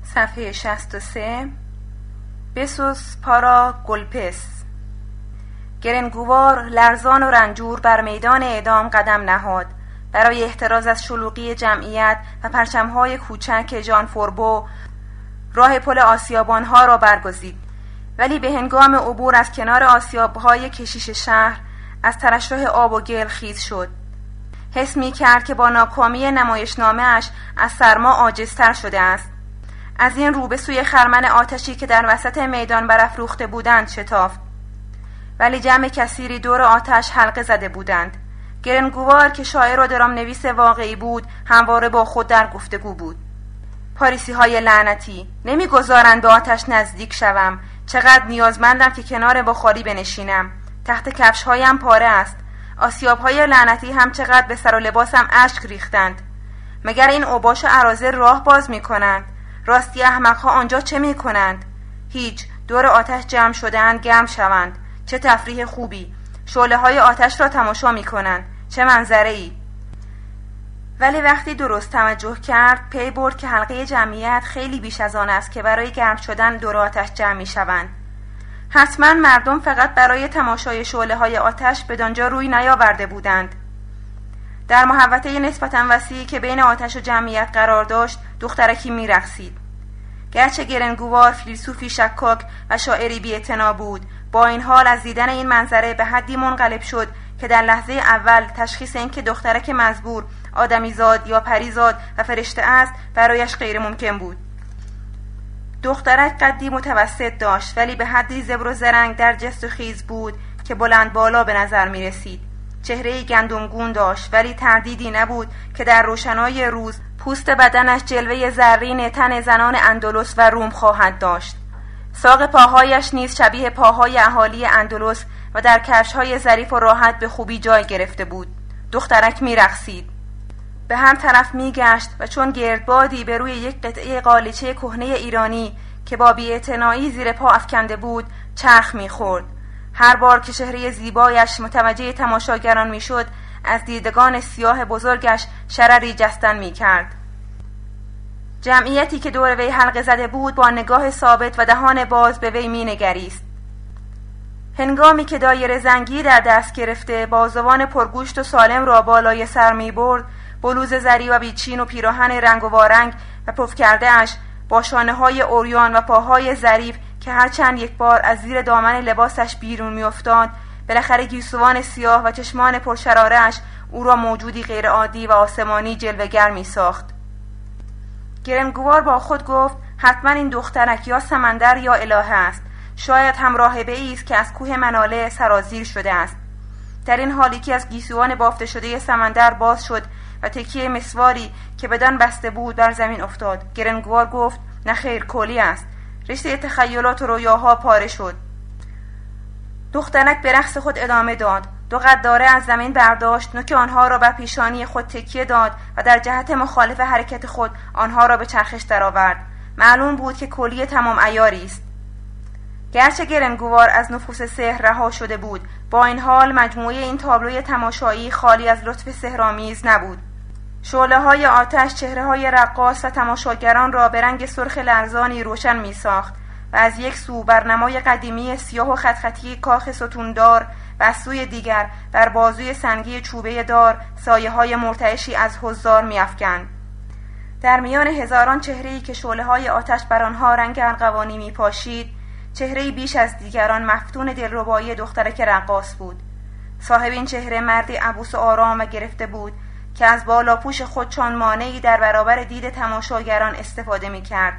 صفحه 63. بسوس پارا گلپس. گرنگوار لرزان و رنجور بر میدان اعدام قدم نهاد. برای احتراز از شلوغی جمعیت و پرچم‌های کوچک ژان فوربو راه پل آسیابان‌ها را برگزید، ولی به هنگام عبور از کنار آسیاب‌های کشیش شهر از ترشح آب و گل خیس شد. حس می‌کرد که با ناکامی نمایشنامه‌اش از سرما عاجزتر شده است. از این رو به سوی خرمن آتشی که در وسط میدان برافروخته بودند شتافت، ولی جمع کثیری دور آتش حلقه زده بودند. گرنگوار که شاعر و درام‌نویس واقعی بود همواره با خود در گفتگو بود. پاریسی‌های لعنتی نمی‌گذارند به آتش نزدیک شوم. چقدر نیازمندم که کنار بخاری بنشینم. تحت کفش‌هایم پاره است. آسیاب‌های لعنتی هم چقدر به سر و لباسم اشک ریختند. مگر این اوباش و اراذل راه باز می‌کنند؟ راستی احمق‌ها آنجا چه می‌کنند؟ هیچ. دور آتش جمع شده‌اند گرم شوند. چه تفریح خوبی. شعله‌های آتش را تماشا می‌کنند. چه منظره‌ای. ولی وقتی درست توجه کرد پی برد که حلقه جمعیت خیلی بیش از آن است که برای گرم شدن دور آتش جمع می‌شوند. حتما مردم فقط برای تماشای شعله‌های آتش بدانجا روی نیاورده بودند. در محوطه نسبتاً وسیعی که بین آتش و جمعیت قرار داشت دخترکی می‌رقصید. گرچه گرنگوار فیلسوفی شکاک و شاعری بی‌اعتنا بود، با این حال از دیدن این منظره به حدی منقلب شد که در لحظه اول تشخیص این که دخترک مزبور آدمیزاد یا پریزاد و فرشته است برایش غیر ممکن بود. دخترک قدی متوسط داشت، ولی به حدی زبر و زرنگ در جست و خیز بود که بلند بالا به نظر می رسید. چهره‌ای گندمگون داشت، ولی تردیدی نبود که در روشنایی روز پوست بدنش جلوه زرین تن زنان اندلس و روم خواهد داشت. ساق پاهایش نیز شبیه پاهای اهالی اندلس و در کفش‌های ظریف و راحت به خوبی جای گرفته بود. دخترک می‌رقصید. به هر طرف می‌گشت و چون گردبادی به روی یک قطعه قالیچه کهنه ایرانی که با بی‌اعتنایی زیر پا افکنده بود چرخ می‌خورد. هر بار که چهره زیبایش متوجه تماشاگران می‌شد از دیدگان سیاه بزرگش شرری جستن می‌کرد. جمعیتی که دور وی حلقه زده بود با نگاه ثابت و دهان باز به وی می‌نگریست. هنگامی که دایره زنگی در دست گرفته بازوان پرگوشت و سالم را بالای سر می‌برد، بلوز زری و بیچین و پیراهن رنگ و وارنگ و پف کرده اش با شانه‌های عریان و پاهای ظریف که هرچند یک بار از زیر دامن لباسش بیرون می‌افتاد، بالاخره گیسوان سیاه و چشمان پرشراره‌اش او را موجودی غیرعادی و آسمانی جلوه‌گر می‌ساخت. گرنگوار با خود گفت حتما این دخترک یا سمندر یا الهه است. شاید هم راهبه‌ای است که از کوه مناله سرازیر شده است. در این حالی که از گیسوان بافته شده سمندر باز شد و تکیه مسواری که بدان بسته بود بر زمین افتاد. گرنگوار گفت نخیر، کولی است. رشته تخیلات و رویاها پاره شد. دخترک به رقص خود ادامه داد. دو قداره از زمین برداشت، نوک آنها را بر پیشانی خود تکیه داد و در جهت مخالف حرکت خود آنها را به چرخش درآورد. معلوم بود که کولی تمام عیاری است. گرچه گرنگوار از نفوس سحر رها شده بود، با این حال مجموعه این تابلوی تماشایی خالی از لطف سحرآمیز نبود. شعله‌های آتش چهره‌های رقاص و تماشاگران را به رنگ سرخ لرزانی روشن می‌ساخت و از یک سو بر نمای قدیمی سیاه و خطی کاخ ستوندار و از سوی دیگر بر بازوی سنگی چوبه دار سایه‌های مرتعشی از حضار می‌افکند. در میان هزاران چهره‌ای که شعله‌های آتش بر آنها رنگ ارغوانی می‌پاشید، چهره‌ای بیش از دیگران مفتون دلربایی دخترک رقاص بود. صاحب این چهره مردی عبوس و آرام و گرفته بود که از بالاپوش خود چون مانعی در برابر دید تماشاگران استفاده می‌کرد.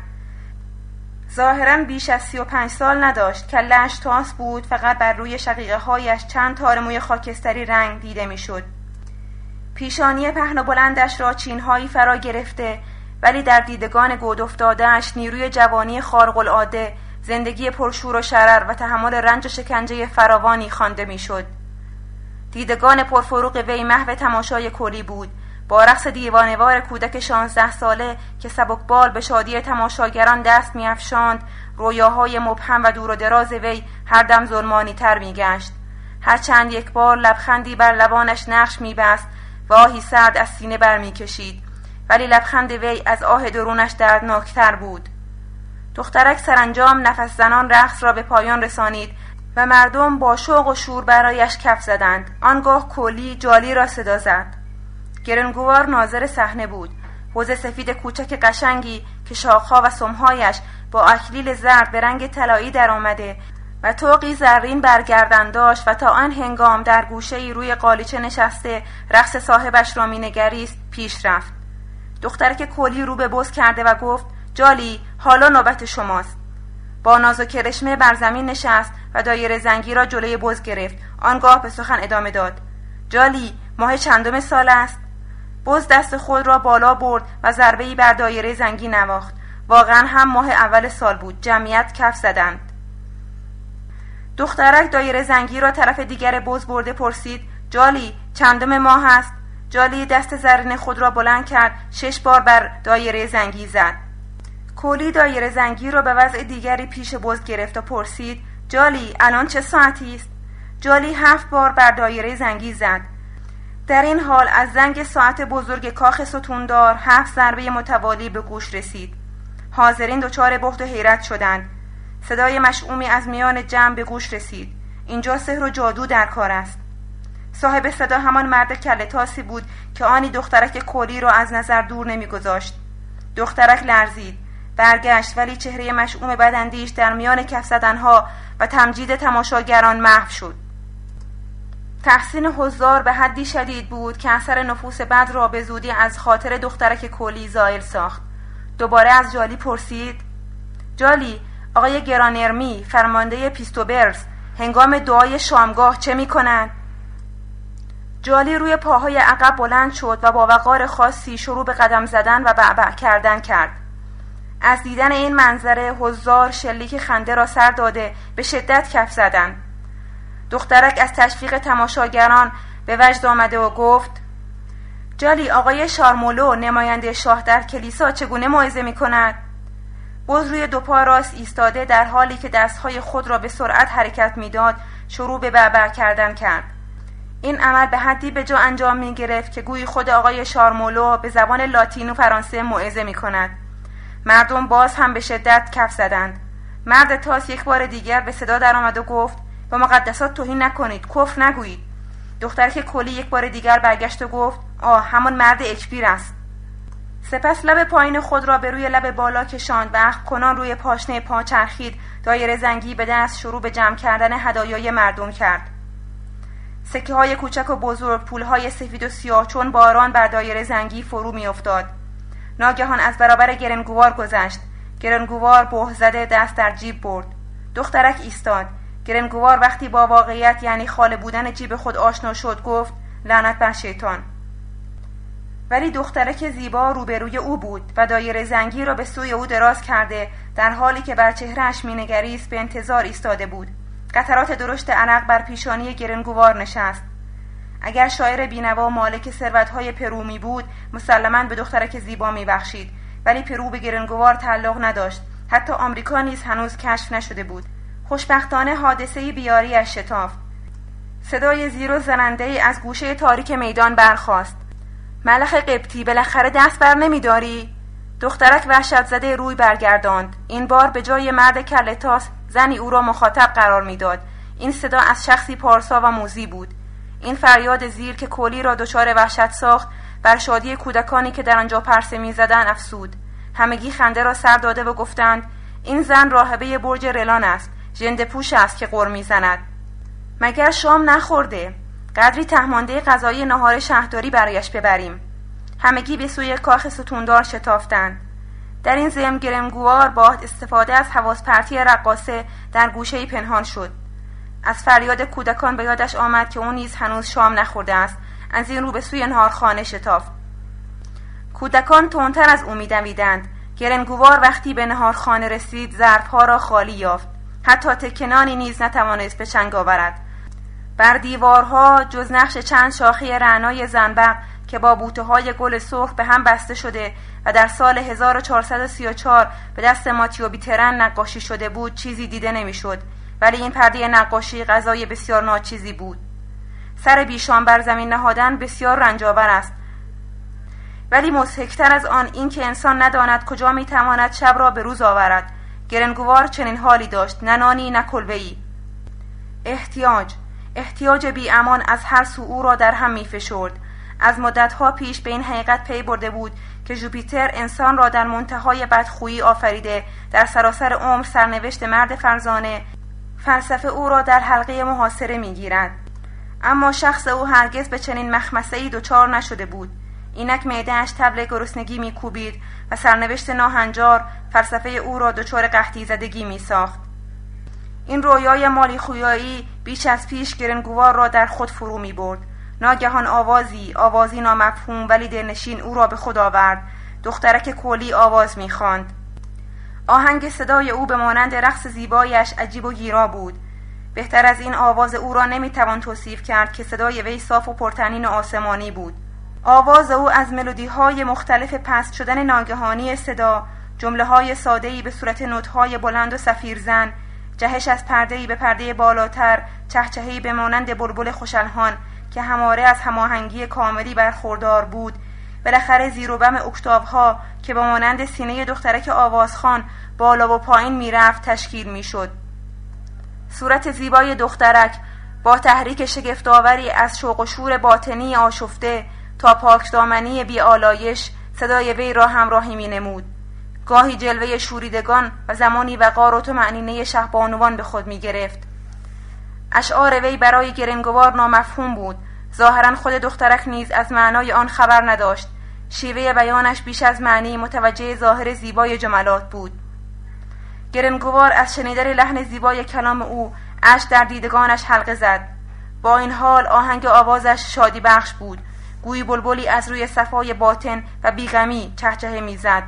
ظاهراً بیش از 35 سال نداشت، کله‌اش تاس بود، فقط بر روی شقیقه‌هایش چند تار موی خاکستری رنگ دیده می‌شد. پیشانی پهن و بلندش را چین‌هایی فرا گرفته، ولی در دیدگان گود افتاده‌اش نیروی جوانی خارق‌العاده، زندگی پرشور و شرر و تحمل رنج و شکنجه فراوانی خوانده می‌شد. دیدگان پرفروغ وی محو تماشای کلی بود، با رقص دیوانه‌وار کودک 16 ساله که سبکبال به شادی تماشاگران دست می‌افشاند. رویاهای مبهم و دور و دراز وی هر دم ظلمانی تر می‌گشت. هرچند یک بار لبخندی بر لبانش نقش می‌بست و آهی سرد از سینه برمی‌کشید، ولی لبخند وی از آه درونش دردناکتر بود. دخترک سرانجام نفس زنان رقص را به پایان رسانید و مردم با شوق و شور برایش کف زدند. آنگاه کولی جالی را صدا زد. گرنگوار ناظر صحنه بود. حوض سفید کوچک قشنگی که شاخها و سمهایش با اکلیل زرد به رنگ طلایی در آمده و طوقی زرین برگردن داشت و تا آن هنگام در گوشه‌ای روی قالیچه نشسته رقص صاحبش را می‌نگریست پیش رفت. دخترک کولی رو به بز کرده و گفت: جالی، حالا نوبت شماست. با ناز و کرشمه بر زمین نشست و دایره زنگی را جلوی بز گرفت. آنگاه به سخن ادامه داد: جالی، ماه چندم سال است؟ بز دست خود را بالا برد و ضربه‌ای بر دایره زنگی نواخت. واقعا هم ماه اول سال بود. جمعیت کف زدند. دخترک دایره زنگی را طرف دیگر بز برده پرسید: جالی، چندم ماه است؟ جالی دست زرین خود را بلند کرد، 6 بار بر دایره زنگی زد. کولی دایره زنگی را به وضع دیگری پیش بز گرفت و پرسید: جالی، الان چه ساعتی است؟ جالی 7 بار بر دایره زنگی زد. در این حال از زنگ ساعت بزرگ کاخ ستوندار 7 ضربه متوالی به گوش رسید. حاضرین دچار بهت و حیرت شدند. صدای مشعومی از میان جمع به گوش رسید. اینجا سحر و جادو در کار است. صاحب صدا همان مرد کله تاسی بود که آنی دخترک کولی را از نظر دور نمی‌گذاشت. دخترک لرزید، برگشت، ولی چهره مشعوم بداندیش در میان کف زدنها و تمجید تماشاگران محو شد. تحسین حضار به حدی شدید بود که اثر نفوس بد را به زودی از خاطر دخترک کولی زائل ساخت. دوباره از جالی پرسید: جالی، آقای گرانرمی، فرمانده پیستوبرز، هنگام دعای شامگاه چه می‌کنند؟ جالی روی پاهای عقب بلند شد و با وقار خاصی شروع به قدم زدن و بعبع کردن کرد. از دیدن این منظره حضار شلیک خنده را سر داده به شدت کف زدند. دخترک از تشویق تماشاگران به وجد آمده و گفت: جالی، آقای شارمولو، نماینده شاه در کلیسا چگونه موعظه می‌کند؟ بز روی 2 پا راست ایستاده در حالی که دستهای خود را به سرعت حرکت می‌داد شروع به بعبع کردن کرد. این عمل به حدی به جا انجام می‌گرفت که گویی خود آقای شارمولو به زبان لاتین و فرانسه موعظه می‌کند. مردم باز هم به شدت کف زدند. مرد تاس یک بار دیگر به صدا درآمد و گفت: با مقدسات توهین نکنید، کفر نگویید. دخترک کولی یک بار دیگر برگشت و گفت: همان مرد اکبیر است. سپس لب پایین خود را به روی لب بالا کشاند و اخم کنان روی پاشنه پا چرخید. دایره زنگی به دست شروع به جمع کردن هدایای مردم کرد. سکه های کوچک و بزرگ، پول های سفید و سیاه چون باران بر دایره زنگی فرو می افتاد. ناگهان از برابر گرنگوار گذشت. گرنگوار بهت زده دست در جیب برد. دخترک ایستاد. گرنگوار وقتی با واقعیت یعنی خالی بودن جیب خود آشنا شد گفت: لعنت بر شیطان. ولی دخترک زیبا روبروی او بود و دایره زنگی را به سوی او دراز کرده در حالی که بر چهرهش مینگریست به انتظار ایستاده بود. قطرات درشت عرق بر پیشانی گرنگوار نشست. اگر شاعر بینوا مالک ثروت‌های پرو می بود مسلماً به دخترک زیبا می‌بخشید، ولی پرو به گرنگوار تعلق نداشت. حتی آمریکا نیز هنوز کشف نشده بود. خوشبختانه حادثه بیاری‌اش شتافت. صدای زیر و زننده‌ای از گوشه تاریک میدان برخاست: ملخ قبطی، بالاخره دست بر نمی‌داری؟ دخترک وحشت زده روی برگرداند. این بار به جای مرد کله تاس زنی او را مخاطب قرار می‌داد. این صدا از شخصی پارسا و موذی بود. این فریاد زیر که کولی را دچار وحشت ساخت بر شادی کودکانی که در آنجا پرسه می‌زدند افسود. همگی خنده را سر داده و گفتند: این زن راهبه برج رلان است، ژنده پوش است که غر می‌زند. مگر شام نخورده؟ قدری تهمانده غذای نهار شهرداری برایش ببریم. همگی به سوی کاخ ستوندار شتافتند. در این ضمن گرنگوار با استفاده از حواس پرتی رقاصه در گوشه‌ای پنهان شد. از فریاد کودکان به یادش آمد که او نیز هنوز شام نخورده است. از این رو به سوی نهارخانه شتافت. کودکان تندتر از او می‌دویدند. گرنگوار وقتی به نهارخانه رسید ظرف‌ها را خالی یافت. حتی تکنانی نیز نتوانست به چنگ آورد. بر دیوارها جز نقش چند شاخه رعنای زنبق که با بوته‌های گل سرخ به هم بسته شده و در سال 1434 به دست ماتیو بیترن نقاشی شده بود چیزی دیده نمی‌شد. ولی این پرده نقاشی غذای بسیار ناچیزی بود. سر بیشام بر زمین نهادن بسیار رنجاور است، ولی مضحک‌تر از آن این که انسان نداند کجا می‌تواند شب را به روز آورد. گرنگوار چنین حالی داشت، نه نانی نه کلبه‌ای. احتیاج بی امان از هر سو او را در هم می فشرد. از مدتها پیش به این حقیقت پی برده بود که ژوپیتر انسان را در منتهای بدخویی آفریده، در سراسر عمر سرنوشت مرد فرزانه، فلسفه او را در حلقه محاصره می گیرد. اما شخص او هرگز به چنین مخمسه‌ای دچار نشده بود. اینک معده‌اش طبل گرسنگی می کوبید و سرنوشت ناهنجار فلسفه او را دچار قحطی زدگی می ساخت. این رویای مالی خویایی بیش از پیش گرنگوار را در خود فرو می برد. ناگهان آوازی نامفهوم ولی دلنشین او را به خود آورد. دخترک کولی آواز می خواند. آهنگ صدای او به مانند رقص زیبایش عجیب و گیرا بود. بهتر از این آواز او را نمی توان توصیف کرد که صدای وی صاف و پرطنین و آسمانی بود. آواز او از ملودی‌های مختلف پست شدن ناگهانی صدا، جمله‌های ساده‌ای به صورت نوت‌های بلند و صفیرزن، جهش از پرده‌ای به پرده بالاتر، چهچه‌ای به مانند بلبل خوش‌الحان که همواره از هماهنگی کاملی برخوردار بود، بالاخره زیر و بم اکتاوها که به مانند سینه دخترک آوازخوان بالا و پایین میرفت تشکیل میشد. صورت زیبای دخترک با تحریک شگفت‌آوری از شوق و شور باطنی آشفته تا پاکدامنی بی‌آلایش صدای وی را همراهی می‌نمود. گاهی جلوه شوریدگان و زمانی وقار و طمأنینه شهبانوان به خود می‌گرفت. اشعار وی برای گرنگوار نامفهوم بود. ظاهراً خود دخترک نیز از معنای آن خبر نداشت. شیوه بیانش بیش از معنی متوجه ظاهر زیبای جملات بود. گرنگوار از شنیدن لحن زیبای کلام او اشک در دیدگانش حلقه زد. با این حال آهنگ آوازش شادی بخش بود. گویی بلبلی از روی صفای باطن و بیغمی چهچهه میزد.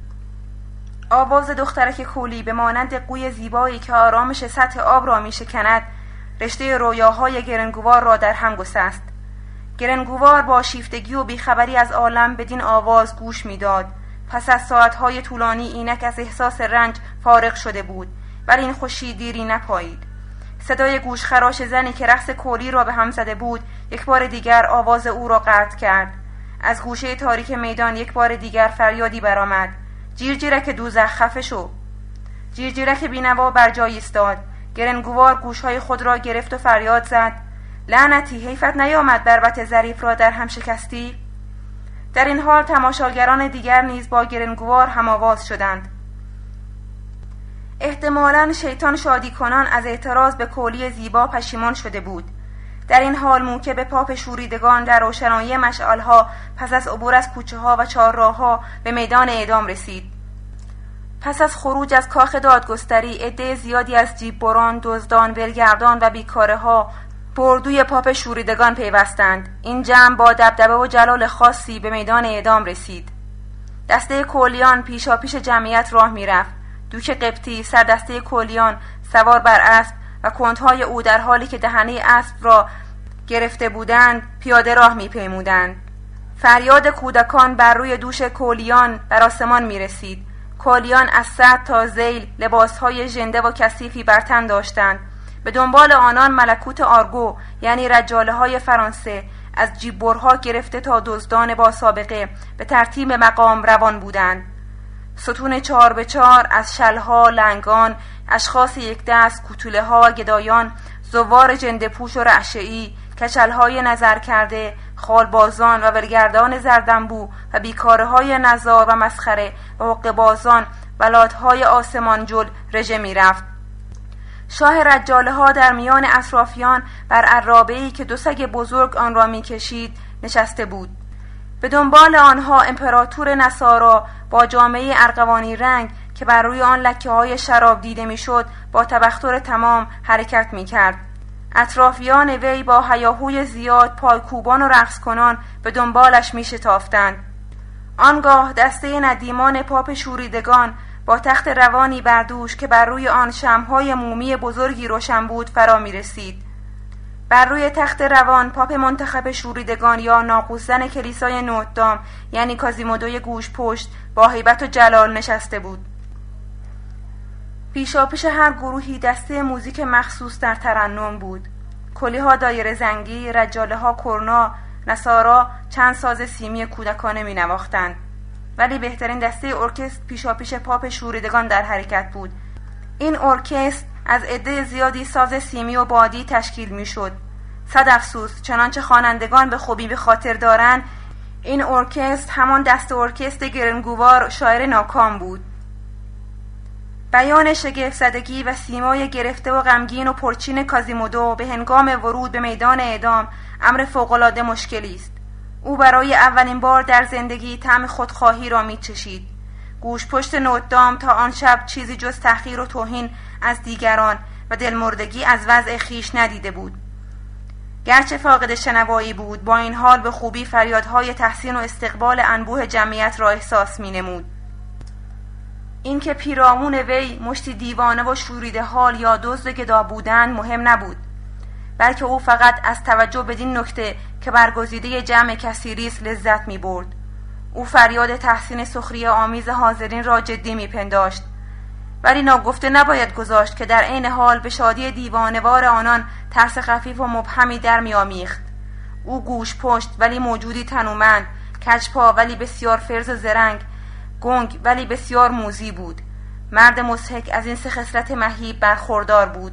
آواز دخترک کولی به مانند قوی زیبایی که آرامش سطح آب را میشکند، رشته رویاهای گرنگوار را در هم گسست. گرنگوار با شیفتگی و بیخبری از عالم بدین آواز گوش میداد. پس از ساعتهای طولانی اینک از احساس رنج فارغ شده بود، ولی این خوشی دیری نپایید. صدای گوشخراش زنی که رقص کولی را به هم زده بود یک بار دیگر آواز او را قطع کرد. از گوشه تاریک میدان یک بار دیگر فریادی برآمد: جیرجیرک دوزخ، خفه شو! جیرجیرک بینوا بر جای ایستاد. گرنگوار گوشهای خود را گرفت و فریاد زد: لعنتی، حیفت نیامد بربط ظریف را در هم شکستی؟ در این حال تماشاگران دیگر نیز با گرنگوار هم آواز شدند. احتمالاً شیطان شادی کنان از اعتراض به کولی زیبا پشیمان شده بود. در این حال موکب پاپ شوریدگان در روشنایی مشعل‌ها پس از عبور از کوچه‌ها و چهارراه‌ها به میدان اعدام رسید. پس از خروج از کاخ دادگستری عده زیادی از جیب بران، دزدان، ولگردان و بیکاره‌ها به اردوی پاپ شوریدگان پیوستند. این جمع با دبدبه و جلال خاصی به میدان اعدام رسید. دسته کولیان پیشاپیش جمعیت راه می‌رفت. دوک قبطی سردسته کولیان سوار بر اسب و کندهای او در حالی که دهنه اسب را گرفته بودند پیاده راه می‌پیمودند. فریاد کودکان بر روی دوش کولیان بر آسمان می‌رسید. کولیان از سد تا ذیل لباسهای ژنده و کثیفی بر تن داشتند. به دنبال آنان ملکوت آرگو یعنی رجاله‌های فرانسه از جیببرها گرفته تا دزدان با سابقه به ترتیب مقام روان بودند. ستون 4x4 از شلها، لنگان، اشخاص یک دست، کوتوله ها و گدایان، زوار جندپوش و رعشه‌ای، کچلهای نظر کرده، خالبازان و ولگردان زردنبو و بیکاره های نزار و مسخره و حقه‌بازان و لاتهای آسمان جل رژه می رفت. شاه رجاله ها در میان اطرافیان بر عرابه‌ای که دو سگ بزرگ آن را می کشید نشسته بود. به دنبال آنها امپراتور نصارا با جامعه ارغوانی رنگ که بر روی آن لکه‌های شراب دیده میشد با تبختر تمام حرکت می‌کرد. اطرافیان وی با هیاهوی زیاد پایکوبان و رقص کنان به دنبالش می‌شتافتند. آنگاه دسته ندیمان پاپ شوریدگان با تخت روانی بر دوش که بر روی آن شمع‌های مومی بزرگی روشن بود فرا می‌رسید. بر روی تخت روان پاپ منتخب شوریدگان یا ناقوس‌زن کلیسای نوتردام یعنی کازیمودوی گوش پشت با هیبت و جلال نشسته بود. پیشاپیش هر گروهی دسته موزیک مخصوص در ترنم بود. کلی‌ها دایره زنگی، رجاله‌ها کرنا، نصارا چند ساز سیمی کودکانه می‌نواختند. ولی بهترین دسته ارکستر پیشاپیش پاپ شوریدگان در حرکت بود. این ارکستر از عده زیادی ساز سیمی و بادی تشکیل می شد. صد افسوس، چنانچه خوانندگان به خوبی به خاطر دارند، این ارکستر همان دست ارکستر گرنگووار شاعر ناکام بود. بیان شگفت‌زدگی و سیمای گرفته و غمگین و پرچین کازیمودو به هنگام ورود به میدان اعدام امر فوق‌العاده مشکلی است. او برای اولین بار در زندگی طعم خودخواهی را می‌چشید. گوشپشت نوت‌دام تا آن شب چیزی جز تحقیر و توهین از دیگران و دلمردگی از وضع خیش ندیده بود. گرچه فاقد شنوایی بود، با این حال به خوبی فریادهای تحسین و استقبال انبوه جمعیت را احساس می‌نمود. این که پیرامون وی مشتی دیوانه و شوریده حال یا دزد گدا بودند مهم نبود، بلکه او فقط از توجه بدین نکته که برگزیده جمع کثیری است لذت می‌برد. او فریاد تحسین سخریه آمیز حاضرین را جدی می‌پنداشت، ولی ناگفته نباید گذاشت که در عین حال به شادی دیوانه‌وار آنان ترس خفیف و مبهمی در می‌آمیخت. او گوش پشت ولی موجودی تنومند، کجپا ولی بسیار فرز و زرنگ، گنگ ولی بسیار موذی بود. مرد مضحک از این سه خصلت مهیب برخوردار بود.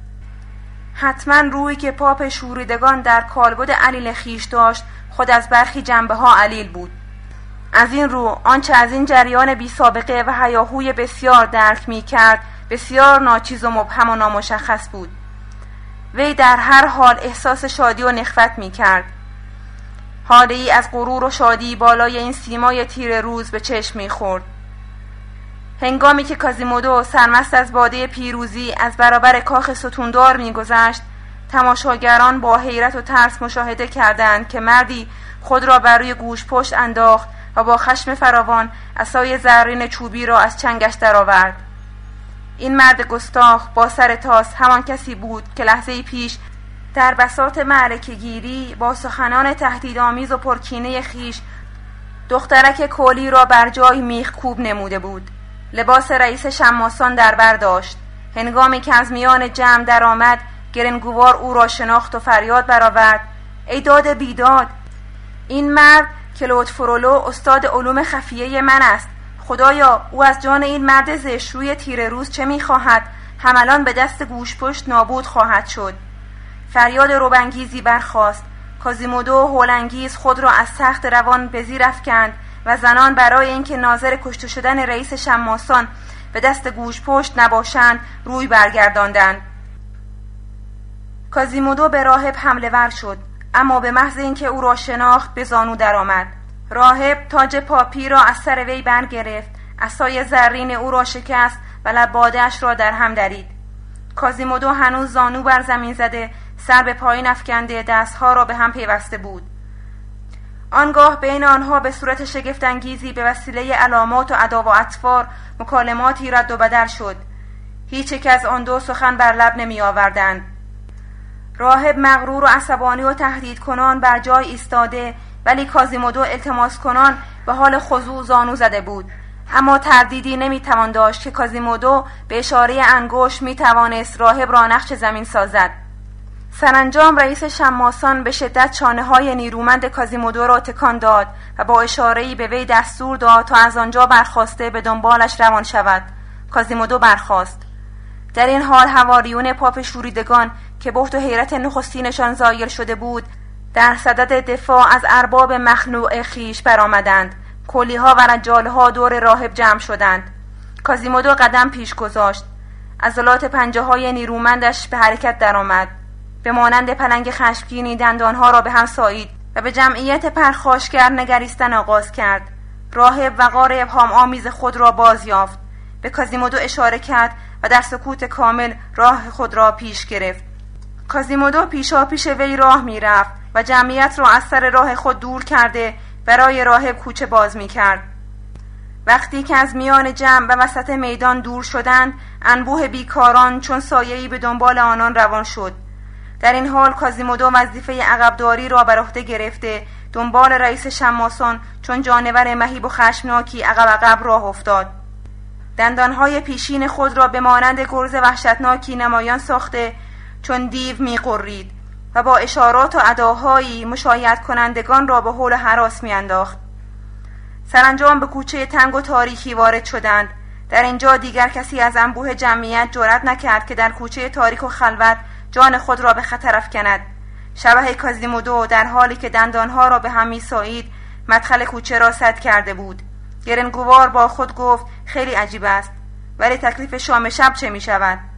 حتما رویی که پاپ شوریدگان در کالبد علیل خیش داشت خود از برخی جنبه ها علیل بود. از این رو آنچه از این جریان بی سابقه و هیاهوی بسیار درک می کرد بسیار ناچیز و مبهم و نامشخص بود. وی در هر حال احساس شادی و نخوت می کرد. حالی از غرور و شادی بالای این سیمای تیر روز به چشم می خورد. هنگامی که کازیمودو سرمست از باده پیروزی از برابر کاخ ستوندار می گذشت، تماشاگران با حیرت و ترس مشاهده کردند که مردی خود را بر روی گوش پشت انداخت و با خشم فراوان عصای زرین چوبی را از چنگش درآورد. این مرد گستاخ با سر تاس همان کسی بود که لحظه پیش در بساط معرکه‌گیری با سخنان تهدیدآمیز و پرکینه خیش دخترک کولی را بر جای میخکوب نموده بود. لباس رئیس شماسان در بر داشت. هنگامی که از میان جمع درآمد، گرنگووار او را شناخت و فریاد برآورد: ای داد بیداد، این مرد کلود فرولو استاد علوم خفیه من است. خدایا، او از جان این مرد زشتروی تیره روز چه می‌خواهد؟ همالان به دست گوشپشت نابود خواهد شد. فریاد روبانگیزی برخاست. کازیمودو هولانگیز خود را از تخت روان به زیر افکند و زنان برای اینکه ناظر کشته شدن رئیس شماسان به دست گوشپشت نباشند روی برگرداندند. کازیمودو به راهب حمله ور شد، اما به محض اینکه او را شناخت به زانو درآمد. راهب تاج پاپی را از سر وی برگرفت، عصای زرین او را شکست و لباده‌اش را در هم درید. کازیمودو هنوز زانو بر زمین زده، سر به پایین افکنده، دستها را به هم پیوسته بود. آنگاه بین آنها به صورت شگفت‌انگیزی به وسیله علامات و ادا و اطفار مکالماتی رد و بدل شد. هیچ یک از آن دو سخن بر لب نمی آوردند. راهب مغرور و عصبانی و تهدید کنان بر جای ایستاده، ولی کازیمودو التماس کنان به حال خضوع زانو زده بود. اما تردیدی نمی توان داشت که کازیمودو به اشاره انگشت می توانست راهب را نقش زمین سازد. سرانجام رئیس شماسان به شدت چانه‌های نیرومند کازیمودو را تکان داد و با اشاره‌ای به وی دستور داد تا از آنجا برخاسته به دنبالش روان شود. کازیمودو برخاست. در این حال حواریون پاپ شوریدگان که بهت و حیرت نخستینشان زایل شده بود، در صدد دفاع از ارباب مخلوع خیش برآمدند. کلی‌ها و رجال‌ها دور راهب جمع شدند. کازیمودو قدم پیش گذاشت. عضلات پنجه‌های نیرومندش به حرکت درآمد. به مانند پلنگ خشمگینی دندانها را به هم سایید و به جمعیت پرخاشگر نگریستن آغاز کرد. راهب وقار ابهام آمیز خود را باز یافت. به کازیمودو اشاره کرد و در سکوت کامل راه خود را پیش گرفت. کازیمودو پیشا پیش وی راه می رفت و جمعیت را از سر راه خود دور کرده برای راهب کوچه باز می کرد. وقتی که از میان جمع و وسط میدان دور شدند، انبوه بیکاران چون سایه‌ای به دنبال آنان روان شد. در این حال کازیمودو وظیفه عقبداری را بر عهده گرفته دنبال رئیس شماسان چون جانور مهیب و خشمناکی عقب راه افتاد. دندانهای پیشین خود را به مانند گرز وحشتناکی نمایان ساخته چون دیو می‌غرید و با اشارات و اداهایی مشایعت کنندگان را به حول هراس می‌انداخت. سرانجام به کوچه تنگ و تاریکی وارد شدند. در اینجا دیگر کسی از انبوه جمعیت جرأت نکرد که در کوچه تاریک و خلوت جان خود را به خطر افکند. شبح کازیمودو در حالی که دندانها را به هم می‌سایید مدخل کوچه را سد کرده بود. گرنگوار با خود گفت خیلی عجیب است، ولی تکلیف شام شب چه می شود؟